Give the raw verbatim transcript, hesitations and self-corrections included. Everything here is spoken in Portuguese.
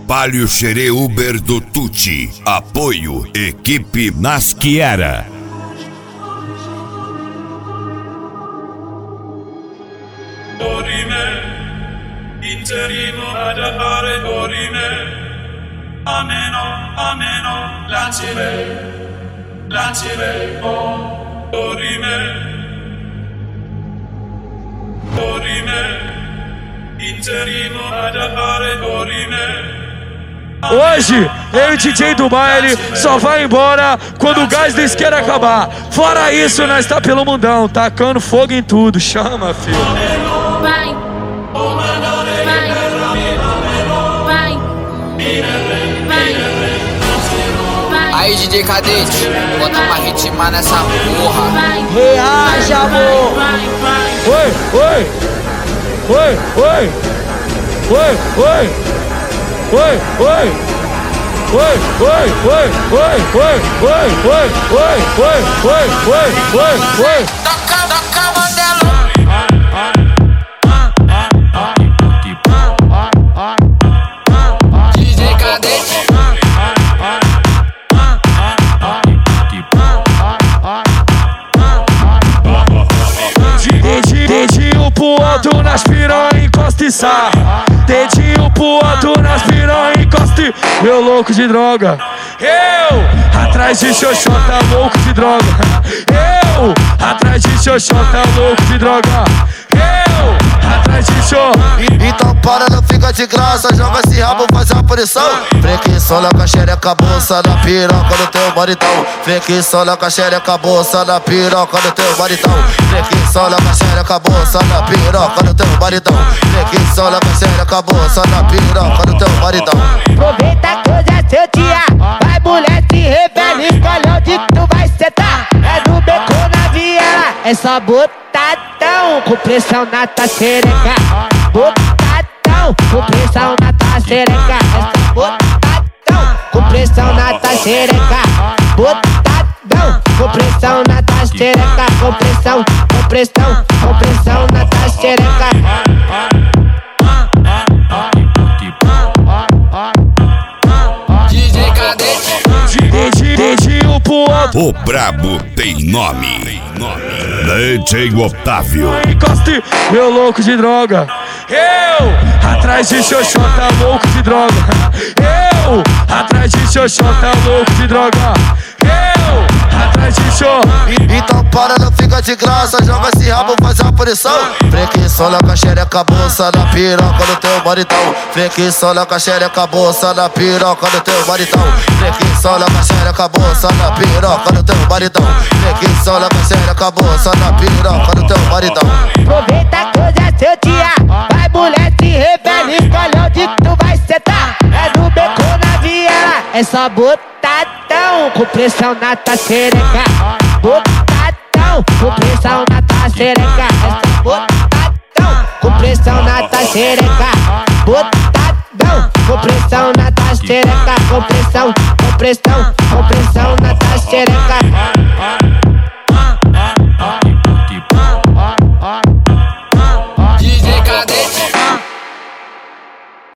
Palio Xerê Uber do Tuti. Apoio Equipe Nasciera. Dorime, interimo ad appare dorime. Ameno, ameno, lancire, lancire, oh, dorime, dorime, interimo ad appare dorime. Hoje, eu e o D J do baile só vai embora quando o gás da isqueira acabar. Fora isso, nós tá pelo mundão, tacando fogo em tudo. Chama, filho. Vai, vai, vai, vai. Aí, D J Cadete, bota uma ritma nessa porra. Reaja, amor. Oi, oi, oi, oi, oi, oi. Oi, oi, oi, oi, oi, oi, oi, oi, oi, oi, oi, oi, oi, oi, oi. Toca, toca, modelo. D J Cadete. Dedinho pro alto nas piranha, encosta e sarra. Dedinho pro alto nas piranha, encosta e... Meu louco de droga. Eu, atrás de xoxota, louco de droga. Eu, atrás de xoxota, louco de droga. Eu, atrás de xô. Então para, não fica de graça, joga esse rabo, faz a punição. Frequiçola com a xereca, bolsa na piroca do teu maritão. Frequiçola com a xereca, bolsa na piroca do teu maritão. Frequiçola com a xereca, bolsa na piroca do teu maritão. Frequiçola com a xereca, bolsa na piroca do teu maritão. Aproveita que hoje é seu dia, vai mulher se revela, escolhe onde tu vai sentar. É no beco na viela, é só botadão, com pressão na tua xereca. Botadão, com pressão na tua xereca. É só botadão, com pressão na tua xereca. Botadão, com pressão na tua xereca. Com pressão, com pressão, com pressão na tua xereca. D J Cadete. Dedinho pro alto. O brabo tem nome. D J Otávio. Encosta e... Meu louco de droga. Eu, atrás de xoxota, louco de droga. Eu, atrás de xoxota, louco de droga. Eu, atrás de xô. Então para, não fica de graça, joga esse rabo, faz a punição. Frequiçola com a xereca, bolsa na piroca do teu maritão. Frequiçola com a xereca, bolsa na piroca do teu maritão. Frequiçola com a xereca, bolsa na piroca do teu maritão. Frequiçola com a xereca, bolsa na piroca do teu maritão. Aproveita que hoje é seu dia, vai mulher se revela, escolhe onde tu vai sentar. É no beco na viela, é só botadão, com pressão na tua xereca. Botadão, com pressão na tua xereca. É só botadão, com pressão na tua xereca. Botadão, com pressão na tua xereca. Com pressão, com pressão, com pressão na tua xereca.